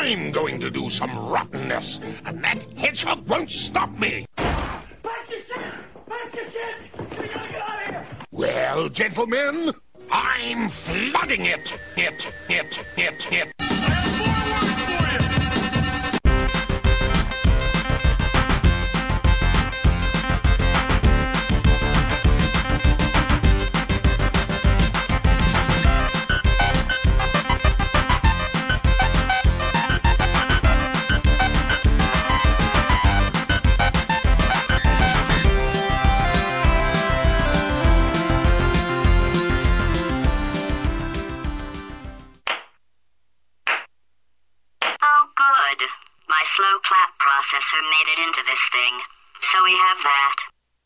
I'm going to do some rottenness, and that hedgehog won't stop me. Pack your shit! Pack your shit! We gotta get out of here! Well, gentlemen, I'm flooding it. Slow clap processor made it into this thing, so we have that.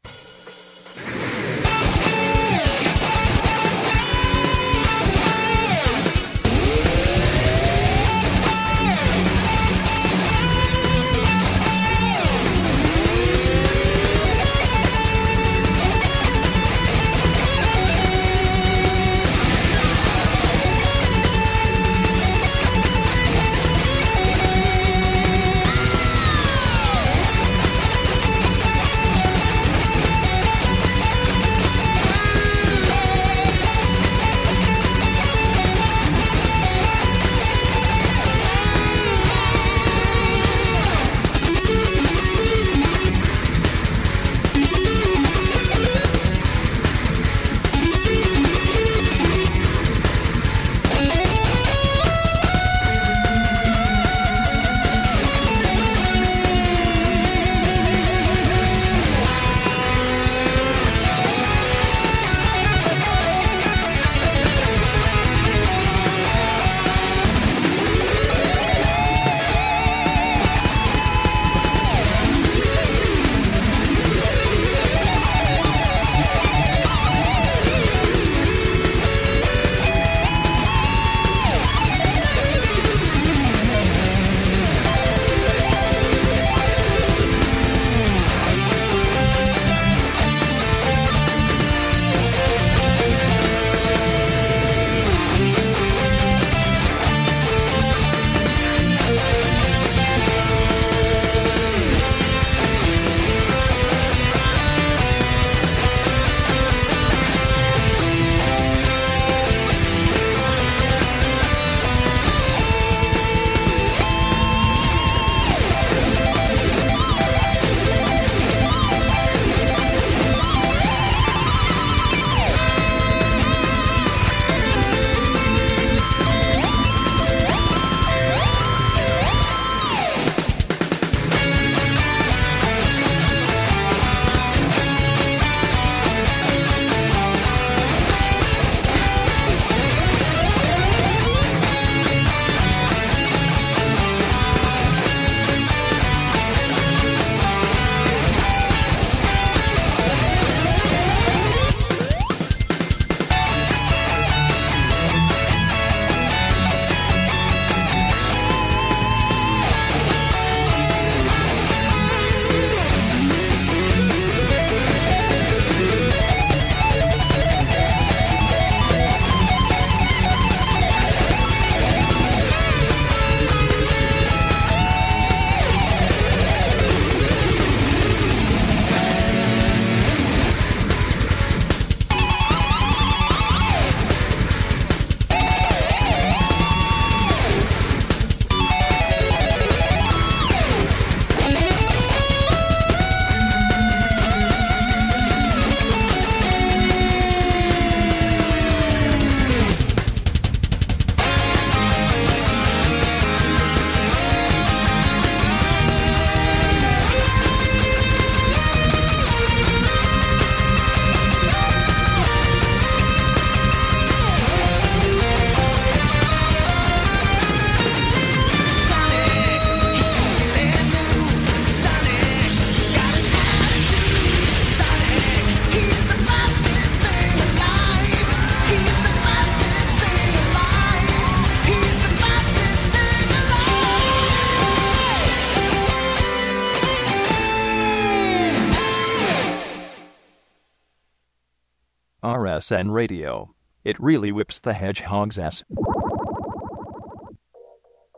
RSN Radio. It really whips the hedgehog's ass.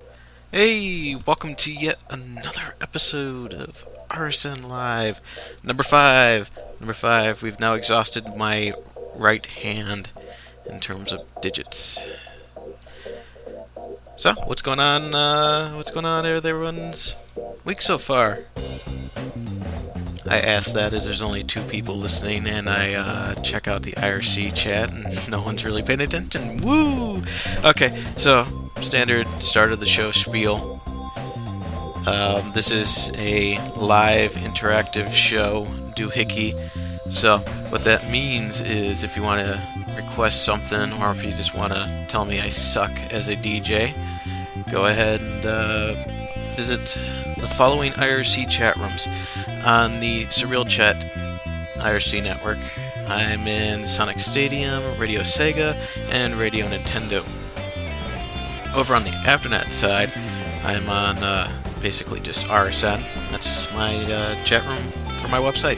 Hey, welcome to yet another episode of RSN Live. Number 5. Number 5, we've now exhausted my right hand in terms of digits. So, what's going on? What's going on with everyone's week so far? I ask that as there's only 2 people listening, and I check out the IRC chat, and no one's really paying attention. Woo! Okay, so standard start of the show spiel. This is a live interactive show, doohickey. So what that means is if you want to request something, or if you just want to tell me I suck as a DJ, go ahead and visit the following IRC chat rooms on the Surreal Chat IRC network. I'm in Sonic Stadium, Radio Sega, and Radio Nintendo. Over on the Afternet side, I'm on basically just RSN. That's my chat room for my website.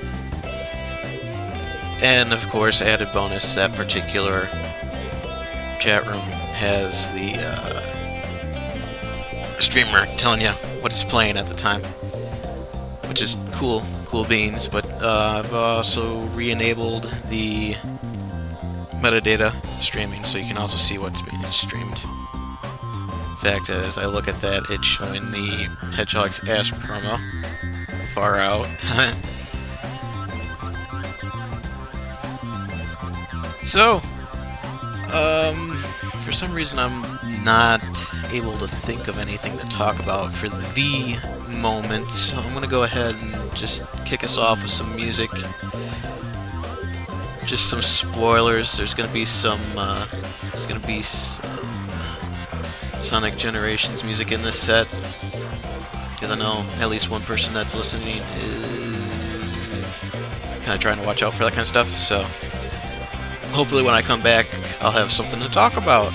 And of course, added bonus, that particular chat room has the streamer telling you what he's playing at the time, which is cool beans. But I've also re-enabled the metadata streaming, so you can also see what's being streamed. In fact, as I look at that, it's showing the Hedgehog's ass promo far out. So, for some reason I'm not able to think of anything to talk about for the moment, so I'm gonna go ahead and just kick us off with some music. Just some spoilers. There's gonna be some Sonic Generations music in this set, because I know at least one person that's listening is kind of trying to watch out for that kind of stuff, so hopefully when I come back I'll have something to talk about.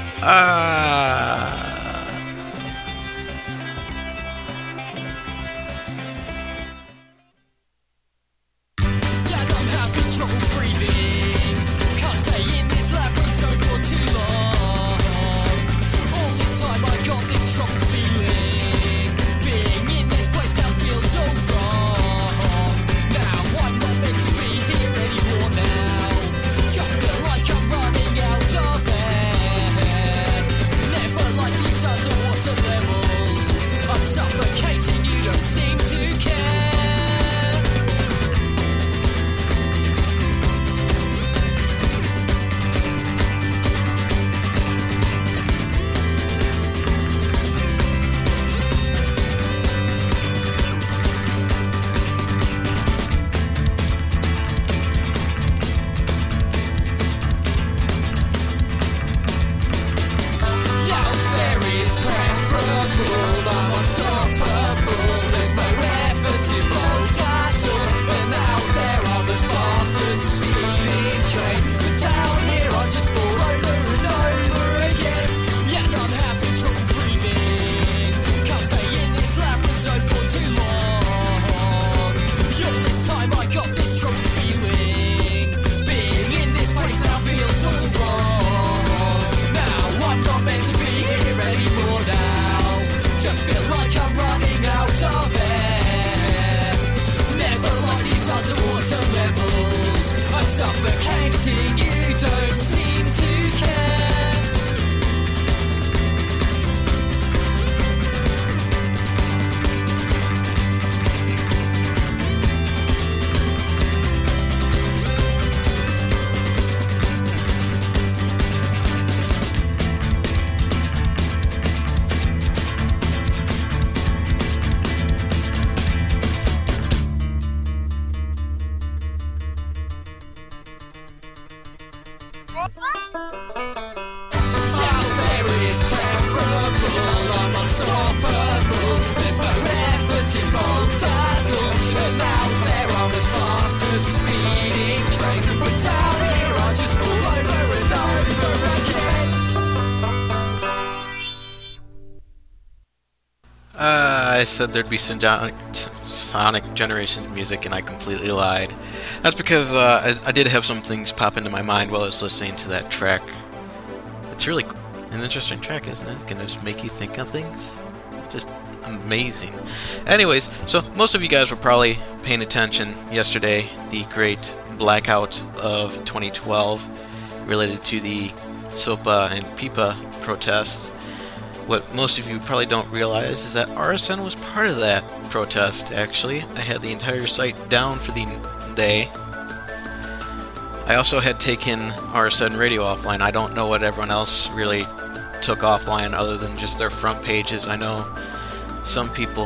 I said there'd be some Sonic Generations music, and I completely lied. That's because I did have some things pop into my mind while I was listening to that track. It's really an interesting track, isn't it? It can just make you think of things. just amazing. Anyways, so most of you guys were probably paying attention yesterday, the great blackout of 2012 related to the SOPA and PIPA protests. What most of you probably don't realize is that RSN was part of that protest, actually. I had the entire site down for the day. I also had taken RSN Radio offline. I don't know what everyone else really took offline other than just their front pages. I know some people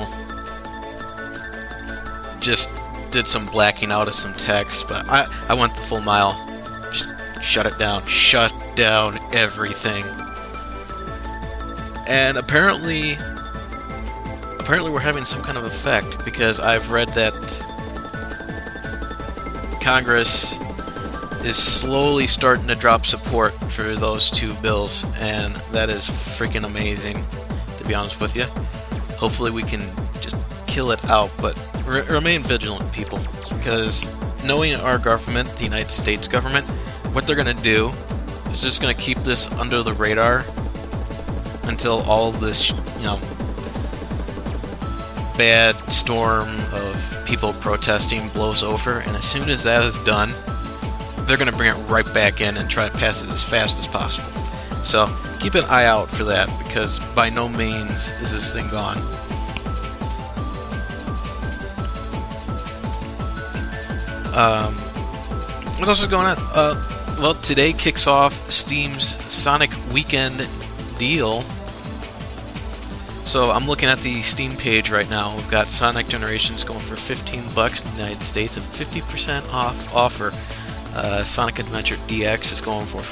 just did some blacking out of some text, but I went the full mile. Just shut it down. Shut down everything. And apparently we're having some kind of effect, because I've read that Congress is slowly starting to drop support for those two bills, and that is freaking amazing, to be honest with you. Hopefully we can just kill it out, but remain vigilant, people, because knowing our government, the United States government, what they're going to do is just going to keep this under the radar until all this, bad storm of people protesting blows over, and as soon as that is done, they're going to bring it right back in and try to pass it as fast as possible. So keep an eye out for that, because by no means is this thing gone. What else is going on? Well, today kicks off Steam's Sonic Weekend deal. So I'm looking at the Steam page right now. We've got Sonic Generations going for $15 in the United States, a 50% off offer. Sonic Adventure DX is going for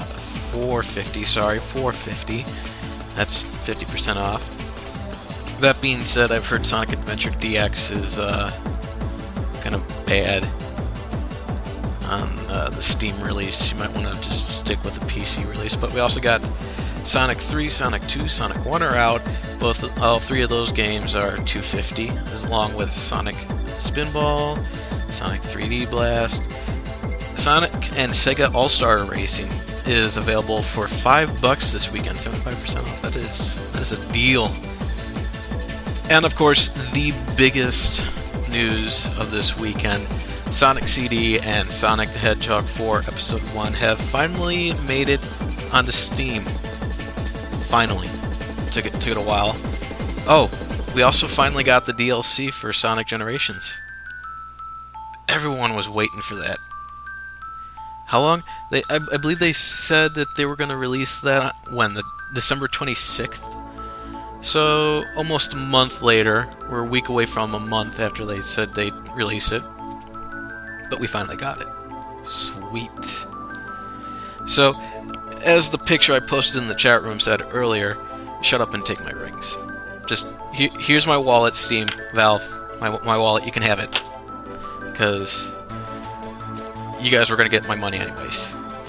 $450. That's 50% off. That being said, I've heard Sonic Adventure DX is kind of bad on the Steam release. You might want to just stick with the PC release. But we also got Sonic 3, Sonic 2, Sonic 1 are out. All three of those games are $250, along with Sonic Spinball, Sonic 3D Blast. Sonic and Sega All-Star Racing is available for $5 this weekend, 75% off. That is a deal. And of course, the biggest news of this weekend, Sonic CD and Sonic the Hedgehog 4 Episode 1 have finally made it onto Steam. Finally. Took it a while. Oh, we also finally got the DLC for Sonic Generations. Everyone was waiting for that. How long? I believe they said that they were going to release that when? December 26th? So, almost a month later. We're a week away from a month after they said they'd release it. But we finally got it. Sweet. So, as the picture I posted in the chat room said earlier, shut up and take my rings. Just, here's my wallet, Steam, Valve. My wallet, you can have it. Because you guys were going to get my money anyways.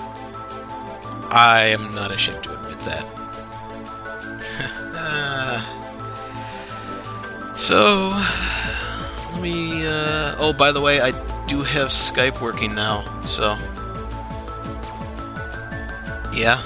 I am not ashamed to admit that. So, let me, oh, by the way, I do have Skype working now, so, yeah,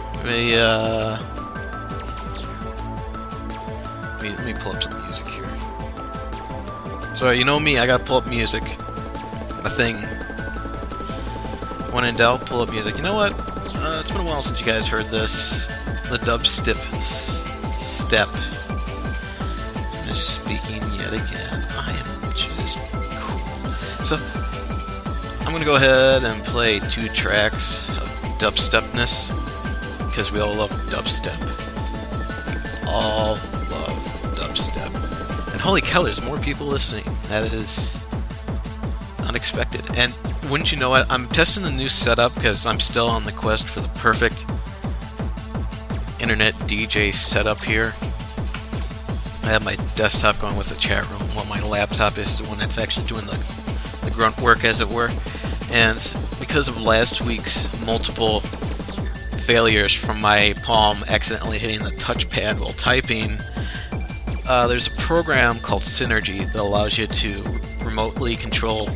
let me pull up some music here. So, you know me, I gotta pull up music. A thing. When in doubt, pull up music. You know what? It's been a while since you guys heard this. The dubstep step. I'm just speaking yet again. I am just cool. So, I'm gonna go ahead and play 2 tracks of dubstepness, because we all love dubstep. All love dubstep. And holy cow, there's more people listening. That is unexpected. And wouldn't you know it, I'm testing a new setup because I'm still on the quest for the perfect internet DJ setup here. I have my desktop going with the chat room, while my laptop is the one that's actually doing the grunt work, as it were. And because of last week's multiple failures from my palm accidentally hitting the touchpad while typing, there's a program called Synergy that allows you to remotely control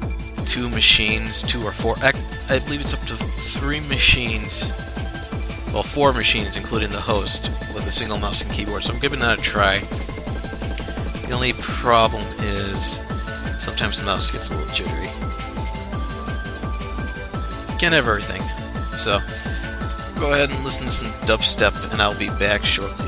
2 machines, 2 or 4, I believe it's up to 3 machines well, 4 machines, including the host, with a single mouse and keyboard. So I'm giving that a try. The only problem is sometimes the mouse gets a little jittery. Can't have everything. So go ahead and listen to some dubstep, and I'll be back shortly.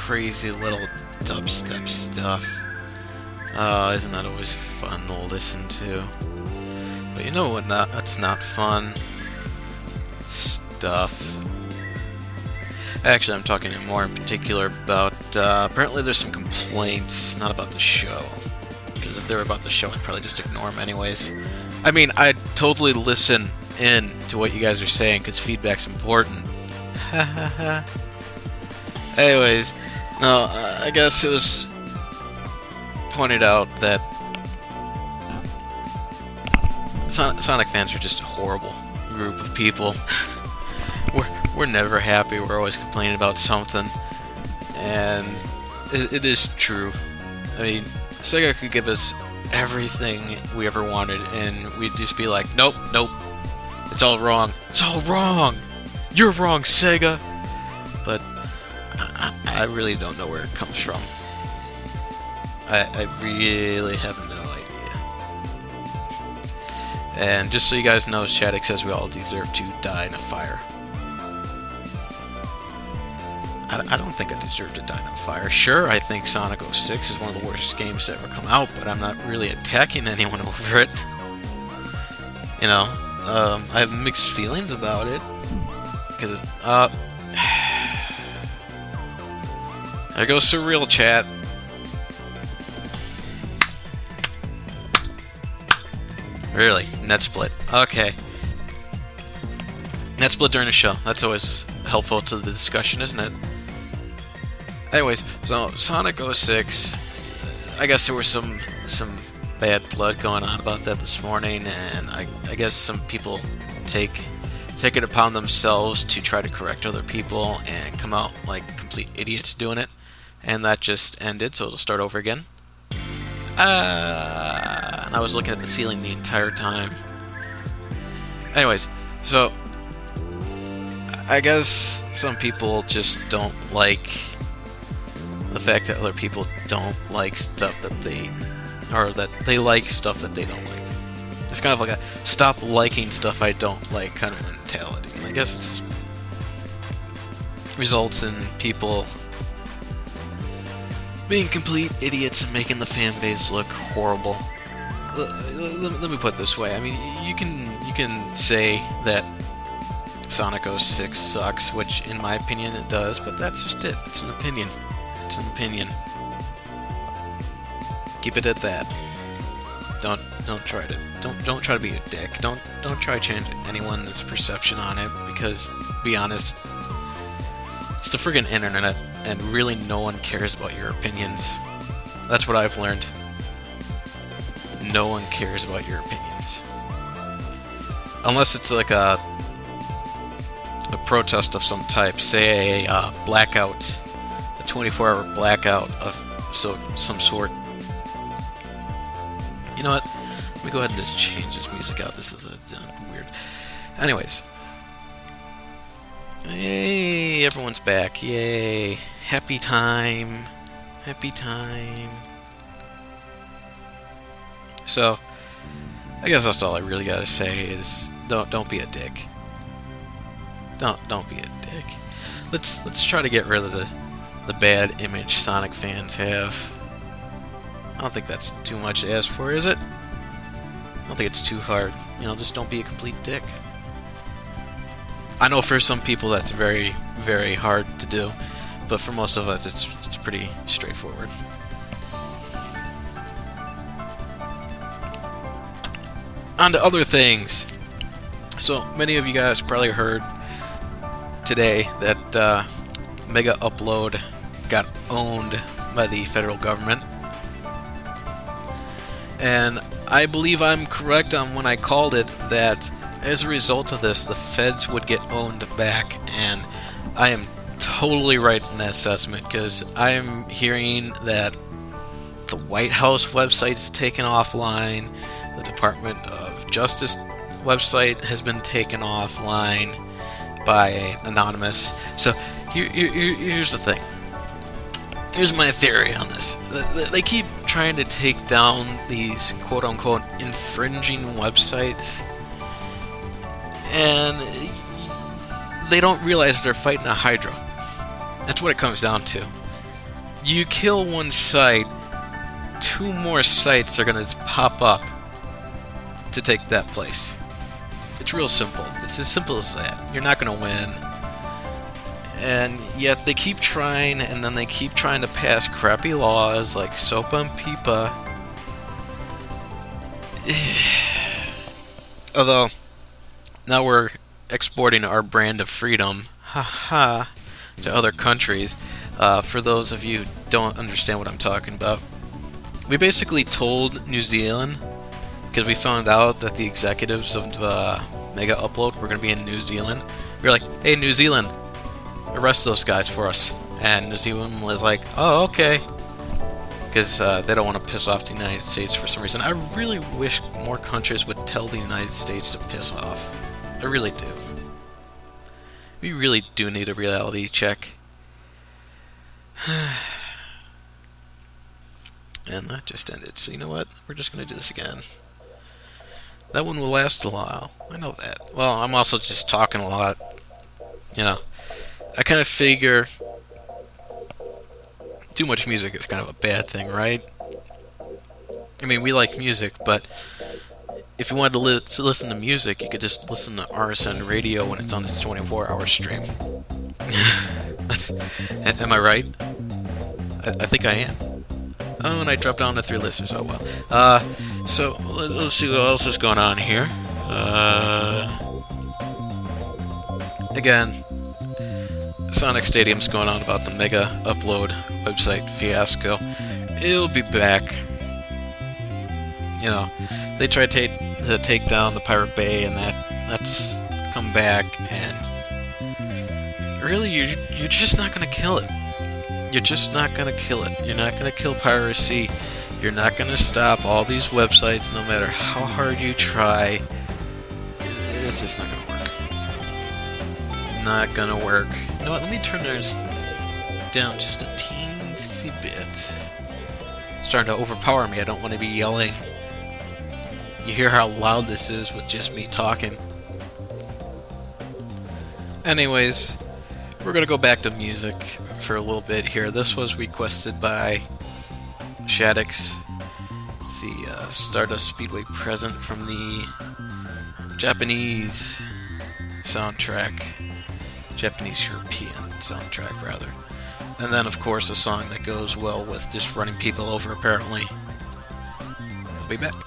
crazy little dubstep stuff. Oh, isn't that always fun to listen to? But you know what? That's not fun stuff. Actually, I'm talking more in particular about, apparently there's some complaints, not about the show. Because if they were about the show, I'd probably just ignore them anyways. I mean, I'd totally listen in to what you guys are saying, because feedback's important. Anyways, no, I guess it was pointed out that Sonic fans are just a horrible group of people. We're never happy. We're always complaining about something, and it is true. I mean, Sega could give us everything we ever wanted, and we'd just be like, nope, it's all wrong. It's all wrong. You're wrong, Sega. But I really don't know where it comes from. I really have no idea. And just so you guys know, Shattuck says we all deserve to die in a fire. I don't think I deserve to die in a fire. Sure, I think Sonic 06 is one of the worst games to ever come out, but I'm not really attacking anyone over it. You know, I have mixed feelings about it. Because, there goes Surreal Chat. Really? Netsplit. Okay. Netsplit during the show. That's always helpful to the discussion, isn't it? Anyways, so Sonic 06, I guess there was some bad blood going on about that this morning, and I guess some people take it upon themselves to try to correct other people and come out like complete idiots doing it, and that just ended, so it'll start over again. And I was looking at the ceiling the entire time. Anyways, so I guess some people just don't like the fact that other people don't like stuff that they like stuff that they don't like. It's kind of like a stop liking stuff I don't like kind of mentality. And I guess it results in people being complete idiots and making the fan base look horrible. Let me put it this way. I mean, you can say that Sonic 06 sucks, which in my opinion it does, but that's just it. It's an opinion. It's an opinion. Keep it at that. Don't try to be a dick. Don't try to change anyone's perception on it, because to be honest, it's the friggin' internet, and really no one cares about your opinions. That's what I've learned. No one cares about your opinions. Unless it's like a protest of some type, say a blackout, a 24-hour blackout of some sort. You know what? Let me go ahead and just change this music out. This is weird. Anyways. Yay, everyone's back. Yay. Happy time. Happy time. So, I guess that's all I really gotta say is don't be a dick. Don't be a dick. Let's try to get rid of the bad image Sonic fans have. I don't think that's too much to ask for, is it? I don't think it's too hard. You know, just don't be a complete dick. I know for some people that's very, very hard to do, but for most of us it's pretty straightforward. On to other things. So, many of you guys probably heard today that Mega Upload got owned by the federal government. And I believe I'm correct on when I called it that as a result of this, the feds would get owned back, and I am totally right in that assessment, because I'm hearing that the White House website is taken offline, the Department of Justice website has been taken offline by Anonymous. So here's the thing. Here's my theory on this. They keep trying to take down these quote-unquote infringing websites, and they don't realize they're fighting a Hydra. That's what it comes down to. You kill one site, 2 more sites are gonna pop up to take that place. It's real simple. It's as simple as that. You're not gonna win. And yet they keep trying, and then they keep trying to pass crappy laws like SOPA and PIPA. Although, now we're exporting our brand of freedom, haha, to other countries. For those of you who don't understand what I'm talking about, we basically told New Zealand, because we found out that the executives of Mega Upload were going to be in New Zealand. We were like, hey, New Zealand, arrest those guys for us. And New Zealand was like, oh, okay. Because they don't want to piss off the United States for some reason. I really wish more countries would tell the United States to piss off. I really do. We really do need a reality check. And that just ended, so you know what? We're just going to do this again. That one will last a while. I know that. Well, I'm also just talking a lot. You know, I kind of figure too much music is kind of a bad thing, right? I mean, we like music, but if you wanted to listen to music, you could just listen to RSN radio when it's on its 24-hour stream. Am I right? I think I am. Oh, and I dropped down to 3 listeners. Oh, well. So, let's see what else is going on here. Again, Sonic Stadium's going on about the Mega Upload website fiasco. It'll be back. You know, they tried to take down the Pirate Bay, and that's come back, and really, you're just not going to kill it. You're just not going to kill it. You're not going to kill piracy. You're not going to stop all these websites no matter how hard you try. It's just not going to work. Not going to work. You know what? Let me turn theirs down just a teensy bit. It's starting to overpower me. I don't want to be yelling. You hear how loud this is with just me talking. Anyways, we're going to go back to music for a little bit here. This was requested by Shaddix. Let's see, Stardust Speedway Present from the Japanese soundtrack. Japanese-European soundtrack, rather. And then, of course, a song that goes well with just running people over, apparently. I'll be back.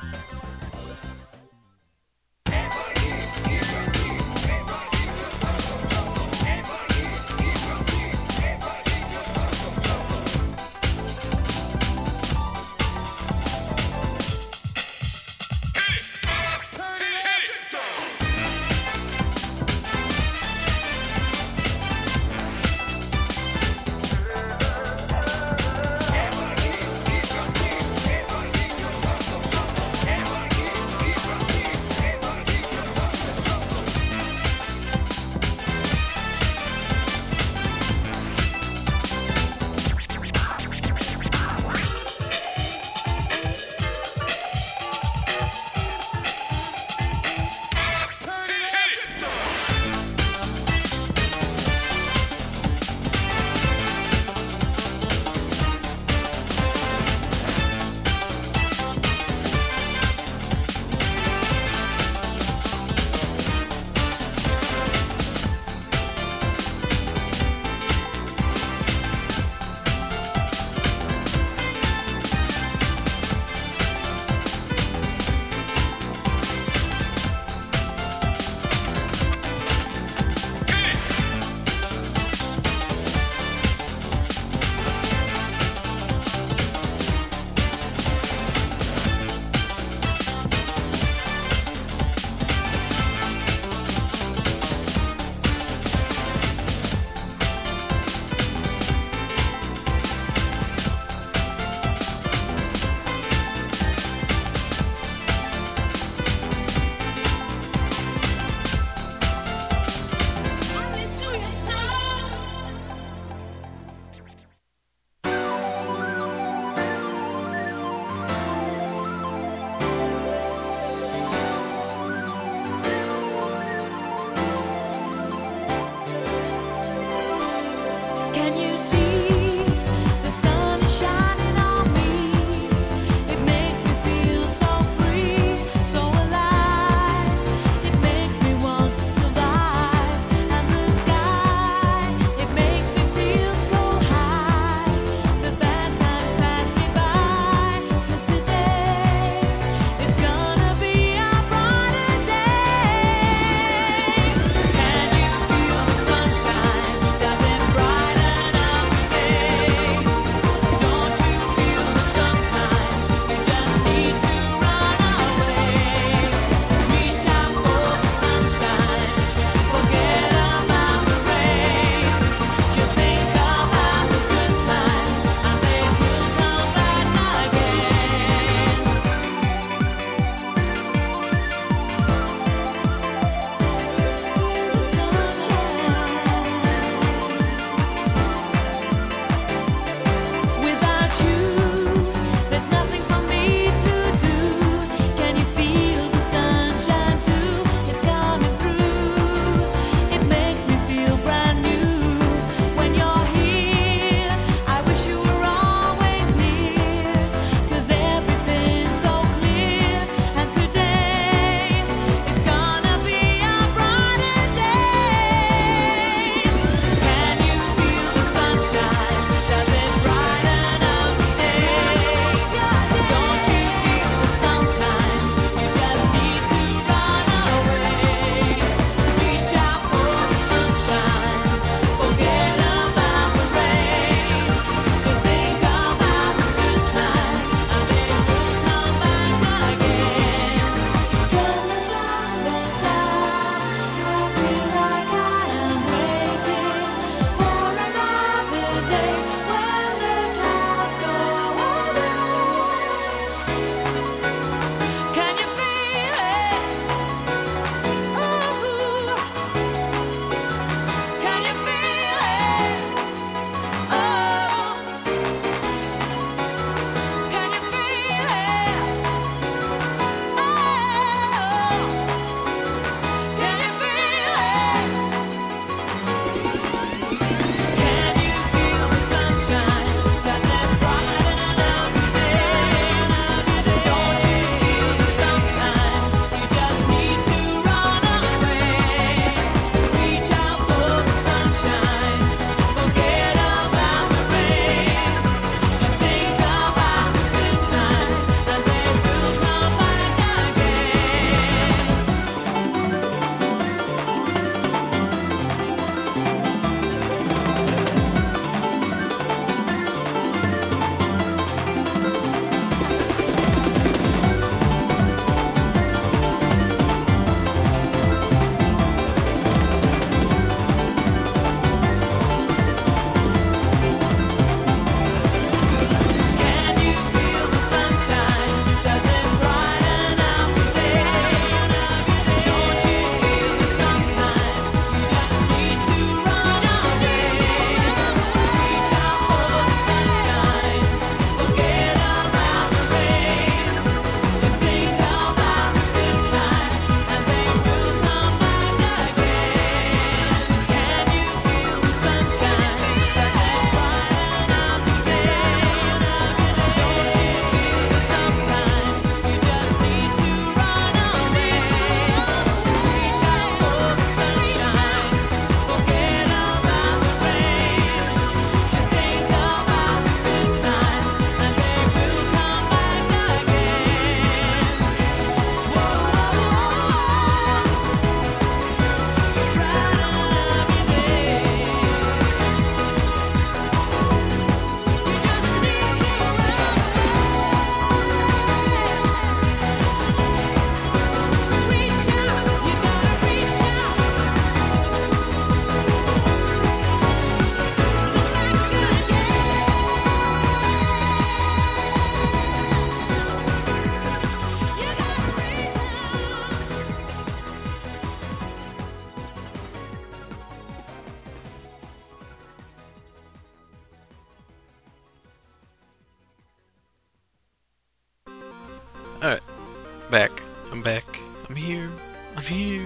Alright, back. I'm back. I'm here. I'm here.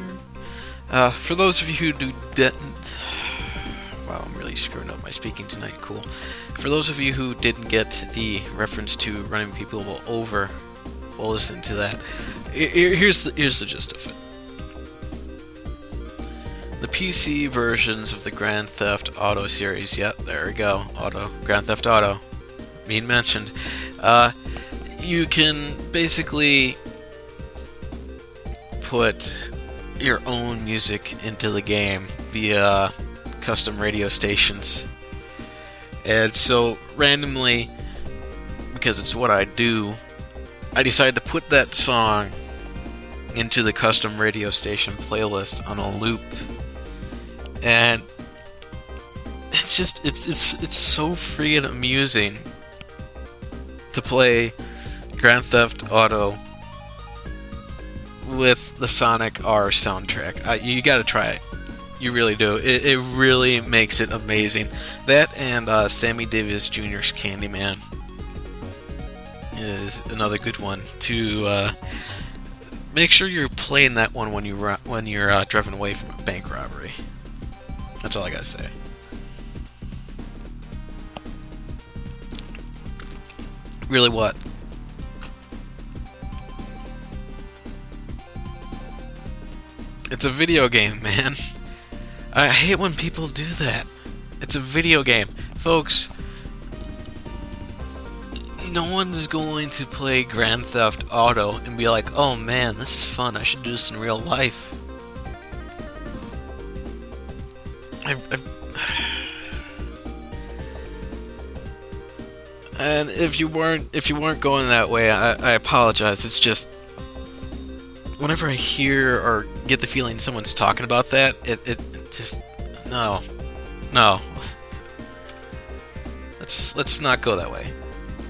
For those of you who didn't... Wow, I'm really screwing up my speaking tonight. Cool. For those of you who didn't get the reference to running people over, we'll listen to that. Here's the gist of it. The PC versions of the Grand Theft Auto series, yep, there we go, Grand Theft Auto, being mentioned. You can basically put your own music into the game via custom radio stations. And so, randomly, because it's what I do, I decided to put that song into the custom radio station playlist on a loop. And it's just, it's so freaking amusing to play Grand Theft Auto with the Sonic R soundtrack. You gotta try it. You really do. It really makes it amazing. That and Sammy Davis Jr.'s Candyman is another good one to make sure you're playing that one when you're driving away from a bank robbery. That's all I gotta say. Really, what? It's a video game, man. I hate when people do that. It's a video game. Folks, no one is going to play Grand Theft Auto and be like, oh man, this is fun, I should do this in real life. And if you weren't going that way, I apologize. It's just whenever I hear or get the feeling someone's talking about that, it just no. Let's not go that way.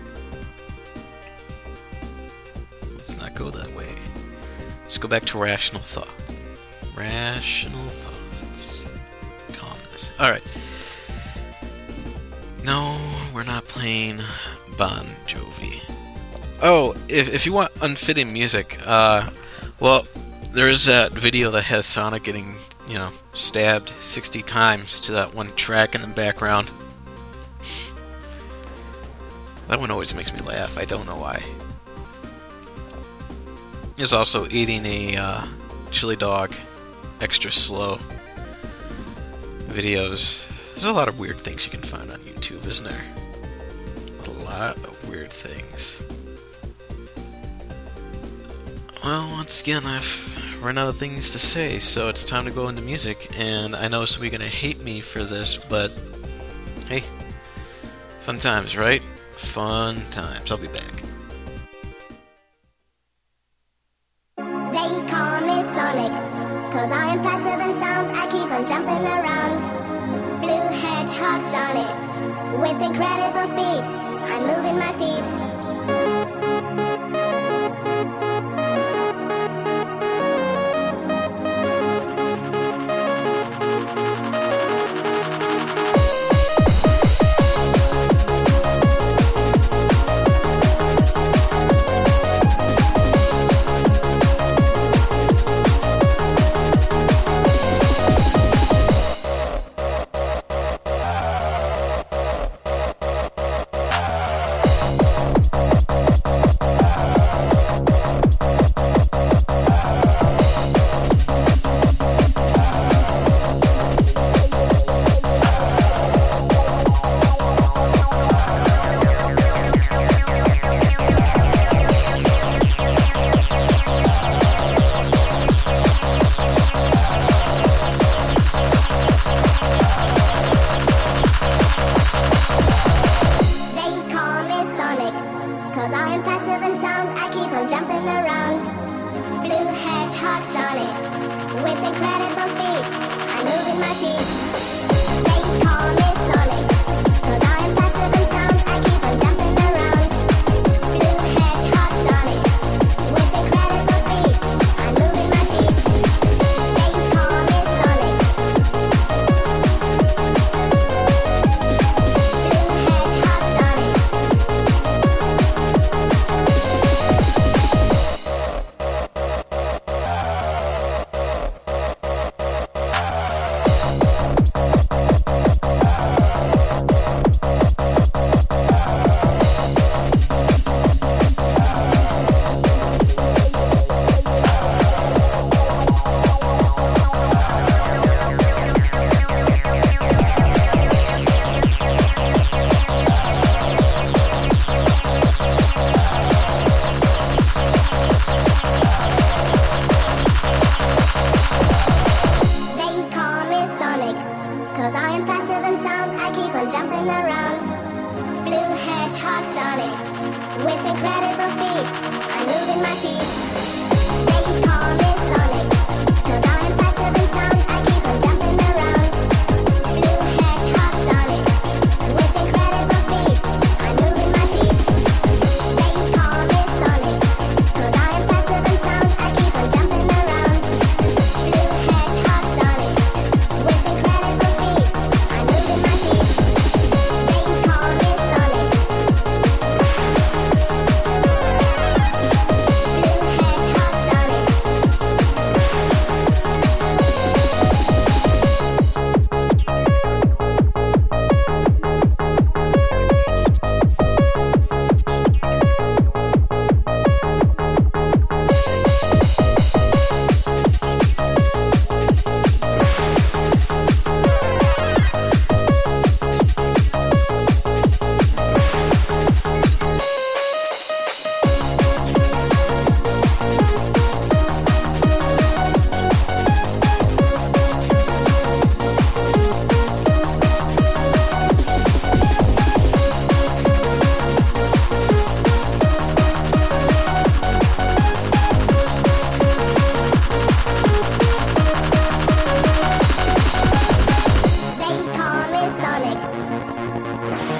Let's not go that way. Let's go back to rational thoughts. Rational thoughts. Calmness. Alright. No, we're not playing Bon Jovi. Oh, if you want unfitting music, well, there is that video that has Sonic getting, stabbed 60 times to that one track in the background. That one always makes me laugh. I don't know why. There's also eating a chili dog extra slow videos. There's a lot of weird things you can find on YouTube, isn't there? A lot of weird things. Well, once again, I've run out of things to say, so it's time to go into music. And I know some of you are going to hate me for this, but hey, fun times, right? Fun times. I'll be back. They call me Sonic, 'cause I am faster than sound. I keep on jumping around. Blue Hedgehog Sonic, with incredible speed, I'm moving my feet.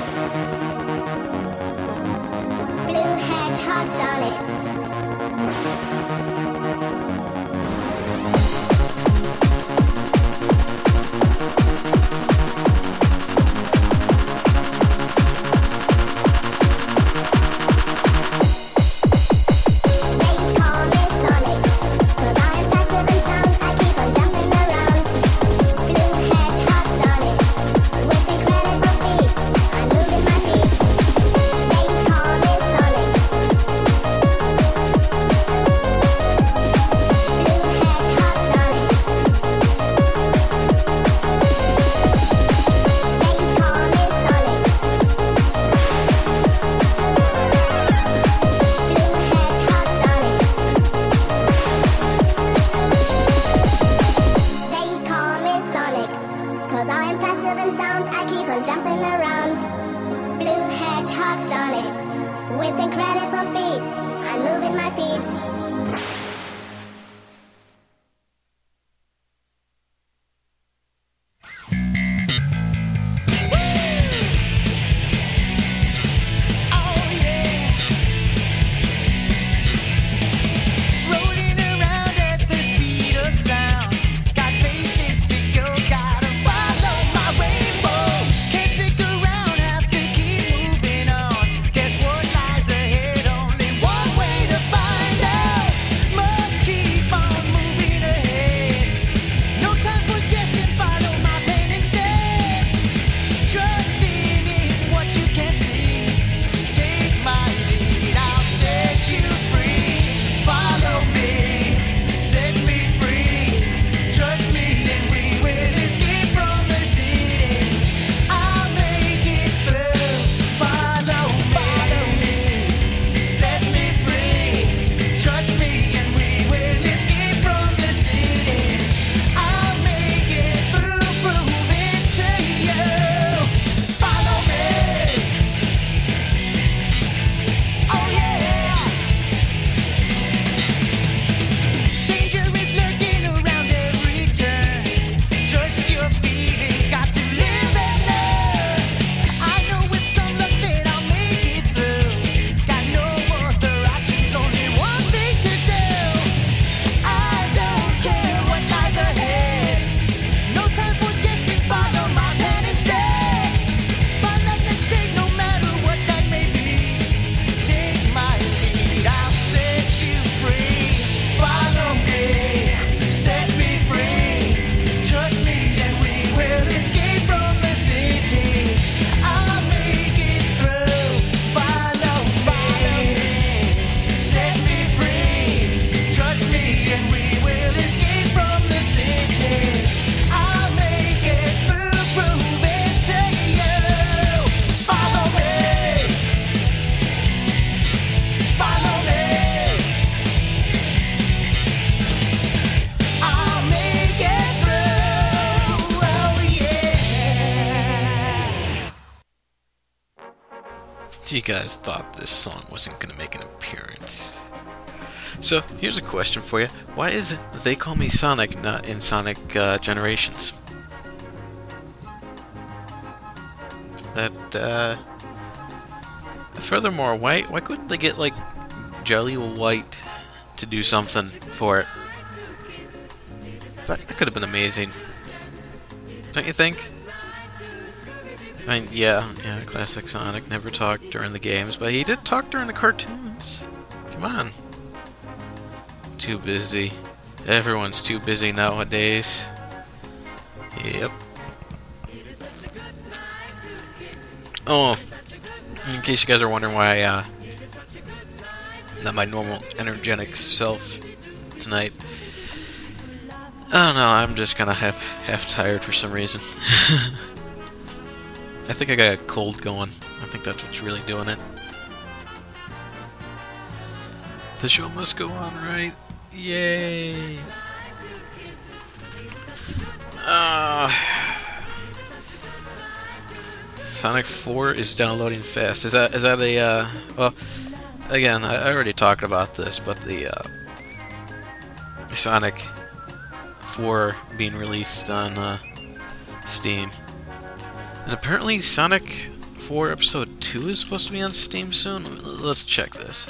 Blue Hedgehog Sonic. With incredible speed, I'm moving my feet. You guys thought this song wasn't going to make an appearance. So, here's a question for you. Why is They Call Me Sonic not in Sonic Generations? Furthermore, why couldn't they get, like, Jelly White to do something for it? That could have been amazing. Don't you think? I mean, yeah, classic Sonic never talked during the games, but he did talk during the cartoons. Come on. Too busy. Everyone's too busy nowadays. Yep. Oh, in case you guys are wondering why not my normal energetic self tonight. I don't know, I'm just kind of half tired for some reason. I think I got a cold going. I think that's what's really doing it. The show must go on, right? Yay! Sonic 4 is downloading fast. Is that a well, again, I already talked about this, but the Sonic 4 being released on Steam. And apparently Sonic 4 Episode 2 is supposed to be on Steam soon. Let's check this.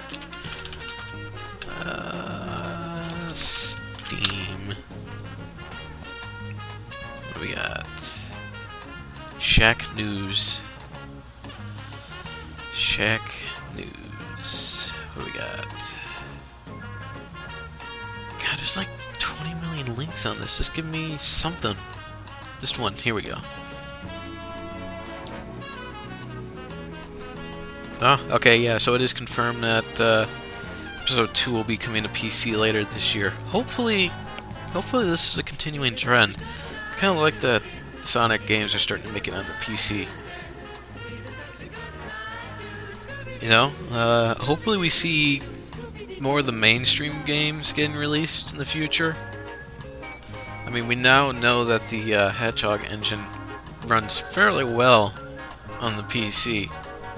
Steam. What do we got? Shack News. Shack News. What do we got? God, there's like 20 million links on this. Just give me something. Just one. Here we go. Oh, okay, yeah, so it is confirmed that Episode 2 will be coming to PC later this year. Hopefully this is a continuing trend. I kind of like that Sonic games are starting to make it on the PC. You know, hopefully we see more of the mainstream games getting released in the future. I mean, we now know that the Hedgehog engine runs fairly well on the PC.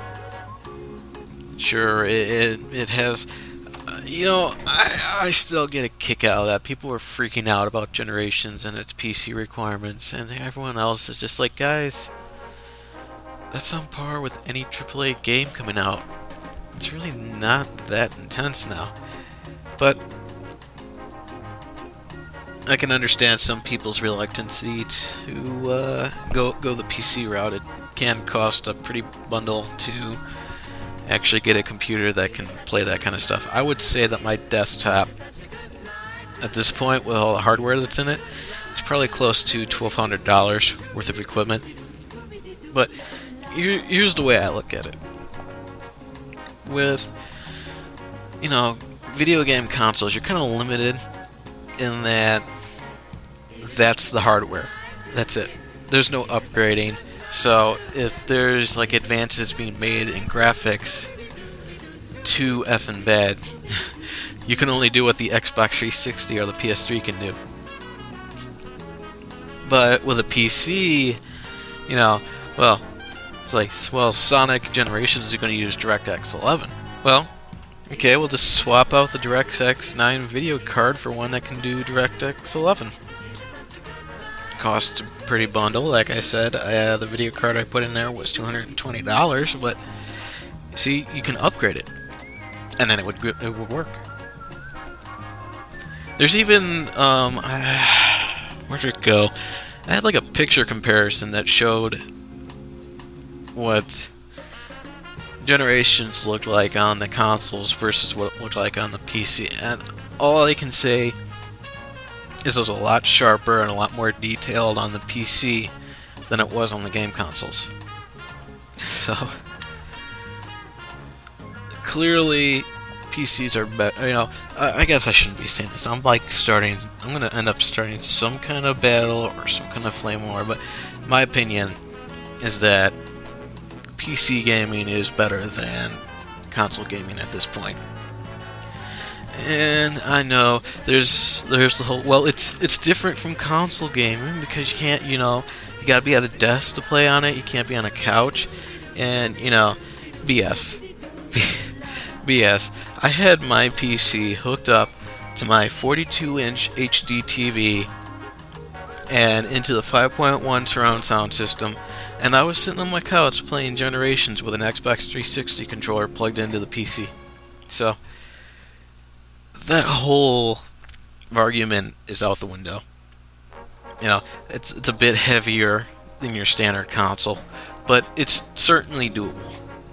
Sure, it has... you know, I still get a kick out of that. People are freaking out about Generations and its PC requirements, and everyone else is just like, guys, that's on par with any AAA game coming out. It's really not that intense now. But I can understand some people's reluctancy to go the PC route. It can cost a pretty bundle to actually get a computer that can play that kind of stuff. I would say that my desktop, at this point, with all the hardware that's in it, is probably close to $1,200 worth of equipment. But here's the way I look at it. With, you know, video game consoles, you're kind of limited in that that's the hardware. That's it. There's no upgrading. So if there's like advances being made in graphics too effing bad, you can only do what the Xbox 360 or the PS3 can do. But with a PC, you know, well, it's like, well, Sonic Generations is going to use DirectX 11. Well, okay, we'll just swap out the DirectX 9 video card for one that can do DirectX 11. Costs a pretty bundle, like I said. The video card I put in there was $220, but see, you can upgrade it, and then it would work. There's even where'd it go? I had like a picture comparison that showed what Generations looked like on the consoles versus what it looked like on the PC, and all I can say is it was a lot sharper and a lot more detailed on the PC than it was on the game consoles. So clearly PCs are better. You know, I guess I shouldn't be saying this. I'm going to end up starting some kind of battle or some kind of flame war, but my opinion is that PC gaming is better than console gaming at this point. And I know there's the whole, well, it's different from console gaming because you can't, you know, you gotta be at a desk to play on it. You can't be on a couch, and you know, BS. BS. I had my PC hooked up to my 42-inch HD TV and into the 5.1 surround sound system, and I was sitting on my couch playing Generations with an Xbox 360 controller plugged into the PC. So that whole argument is out the window. You know, it's a bit heavier than your standard console, but it's certainly doable.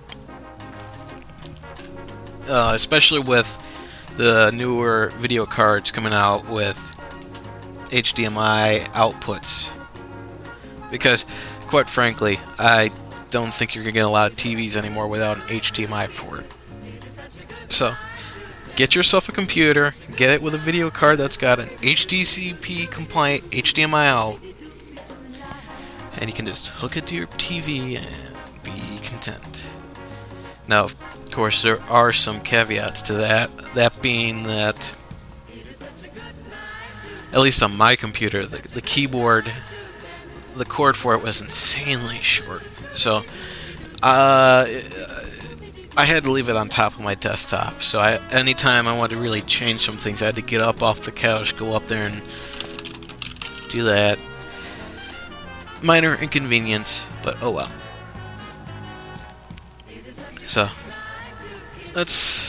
Especially with the newer video cards coming out with HDMI outputs. Because, quite frankly, I don't think you're going to get a lot of TVs anymore without an HDMI port. So get yourself a computer, get it with a video card that's got an HDCP compliant HDMI out, and you can just hook it to your TV and be content. Now, of course, there are some caveats to that. That being that, at least on my computer, the keyboard, the cord for it was insanely short. So, I had to leave it on top of my desktop, so anytime I wanted to really change some things, I had to get up off the couch, go up there and do that. Minor inconvenience, but oh well. So that's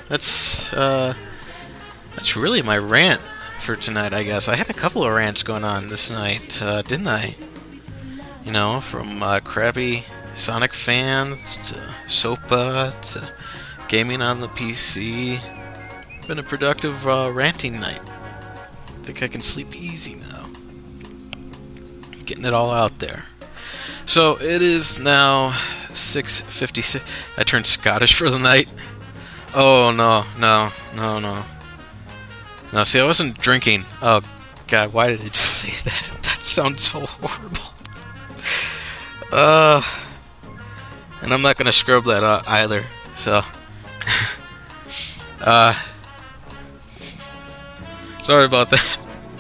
really my rant for tonight, I guess. I had a couple of rants going on this night, didn't I? You know, from crappy Sonic fans to SOPA to gaming on the PC. Been a productive ranting night. I think I can sleep easy now. Getting it all out there. So it is now 6:56. I turned Scottish for the night. Oh no. No, see, I wasn't drinking. Oh God, why did I just say that? That sounds so horrible. And I'm not gonna scrub that out either. So, sorry about that.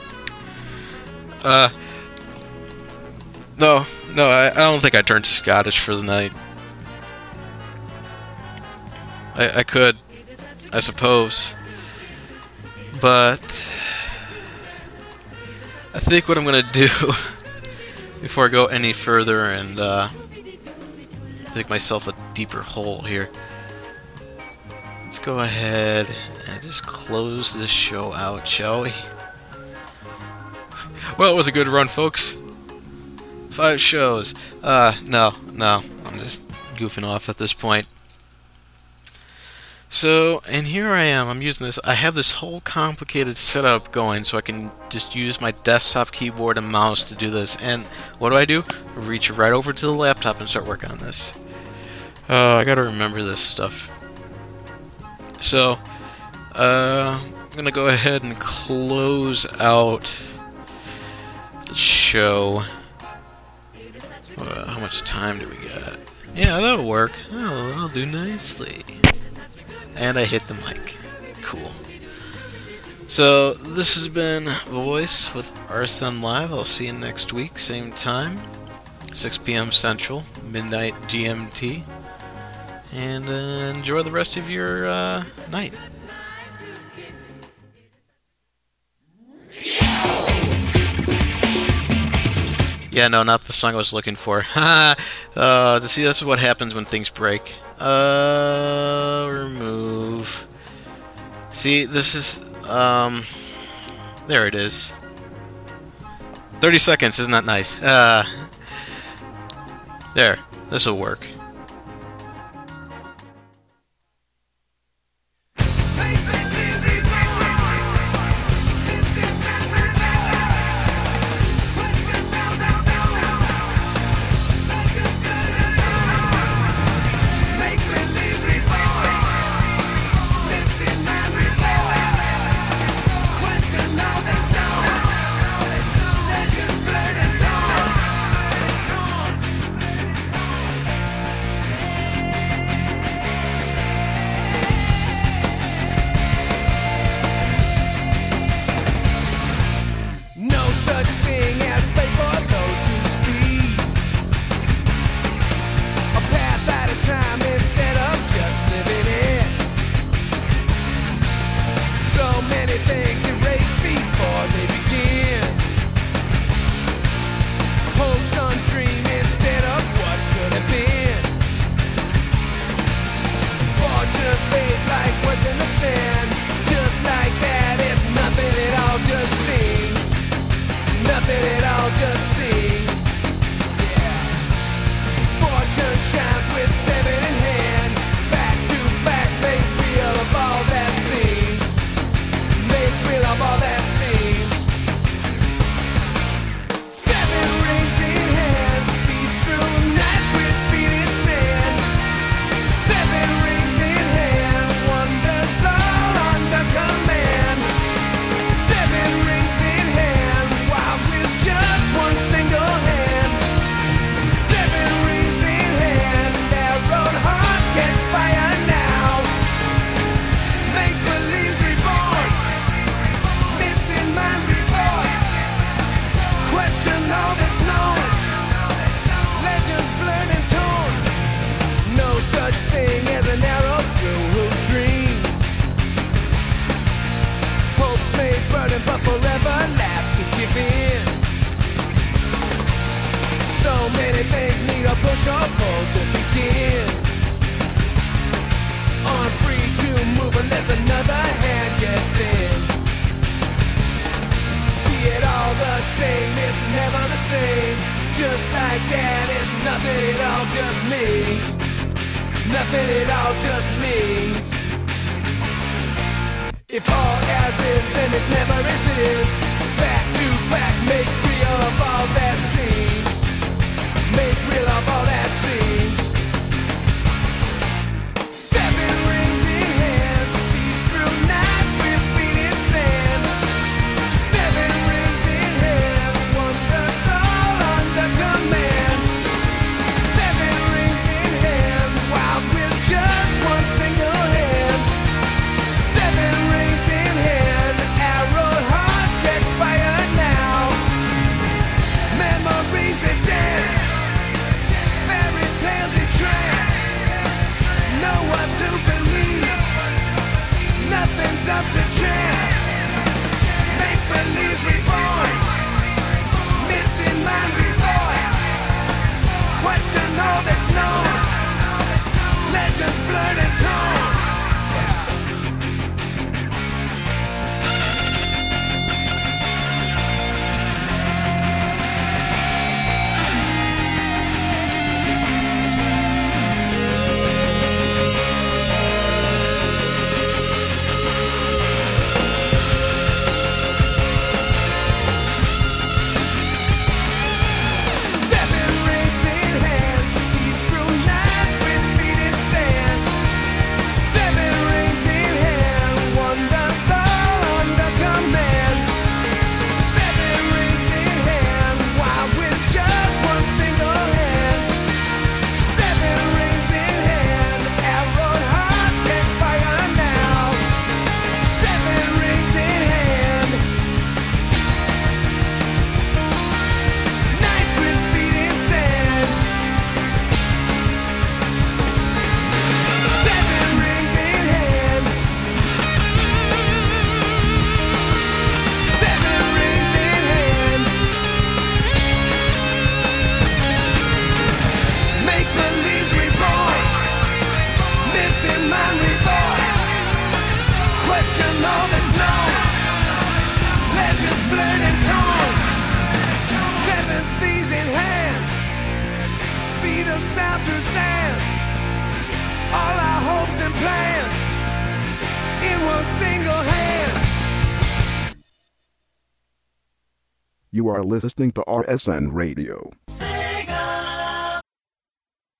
No, I don't think I turned Scottish for the night. I could, I suppose. But I think what I'm going to do before I go any further and dig myself a deeper hole here, let's go ahead and just close this show out, shall we? Well, it was a good run, folks. 5 shows. No, I'm just goofing off at this point. So, and here I am, I'm using this, I have this whole complicated setup going so I can just use my desktop keyboard and mouse to do this. And what do? I reach right over to the laptop and start working on this. I gotta remember this stuff. So, I'm gonna go ahead and close out the show. How much time do we got? Yeah, that'll work. Oh, that'll do nicely. And I hit the mic. Cool. So, this has been Voice with Arson Live. I'll see you next week, same time. 6 p.m. Central, midnight GMT. And enjoy the rest of your night. Yeah, no, not the song I was looking for. See, that's what happens when things break. Remove. See, this is, there it is. 30 seconds, isn't that nice? There, this'll work. insane. Just like that, it's nothing at all, just means. Nothing at all, just means. If all as is, then it's never as is. Back to back, make real of all that seems. Make real of all that seems. Seven rings in hand, speed through nights with feet in sand. Seven rings in hand, wonders all under command. Seven rings in hand, wild with just one single hand. Seven rings in hand, arrowed hearts catch fire now. Memories that dance, fairy tales in trance. Know what to believe, nothing's up to chance. Make believe reborn, missing mind rethought. Question all that's known, legends blurred and torn. Seven rings in hand, speed through nights with feet in sand. Seven rings in hand, wonders all under command. Seven rings in hand, wild with just one single hand. Seven rings in hand, arrowed hearts catch fire now. Seven rings in hand, nights with feet in sand. Seven rings in hand. Seven rings in hand. Make believe reborn, missing mind rethought. Question all that's known, legends blurred and torn. Seven seas in hand, speed of sound through sands. All our hopes and plans in one single hand. You are listening to RSN Radio.